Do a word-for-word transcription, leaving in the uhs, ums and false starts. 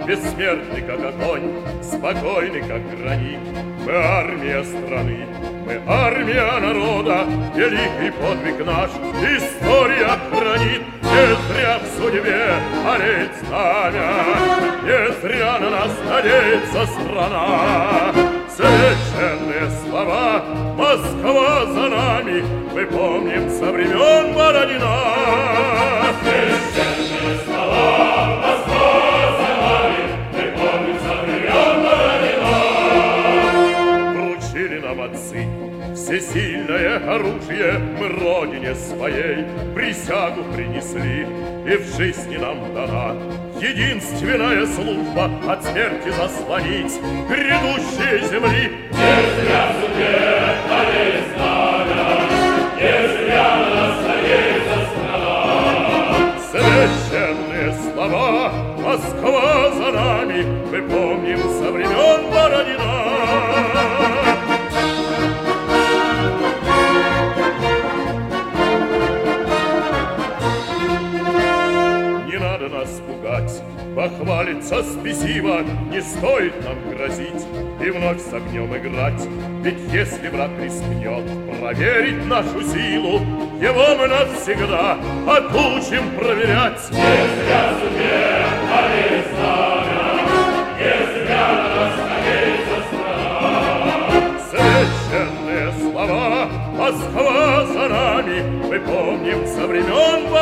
бессмертный, как огонь, спокойный, как гранит. Мы армия страны, мы армия народа, великий подвиг наш история хранит. Не зря в судьбе олеет знамя, не зря на нас надеется страна. Священные слова «Москва за нами» мы помним со времен Бородина. Священные слова «Москва за нами» мы помним со времен Бородина. Вручили нам отцы всесильное оружие, мы родине своей присягу принесли, и в жизни нам дана единственная служба от смерти заслонить грядущие земли. Не зря в судьбе олеет знамя, не зря на нас надеется страна. Священные слова «Москва за нами» мы помним со времен Бородина. Нас пугать, похвалиться спесиво не стоит нам грозить и вновь с огнем играть. Ведь если враг рискнет проверить нашу силу, его мы навсегда отучим проверять. Не зря в судьбе олеет знамя, не зря на нас надеется страна. Священные слова «Москва за нами» мы помним со времен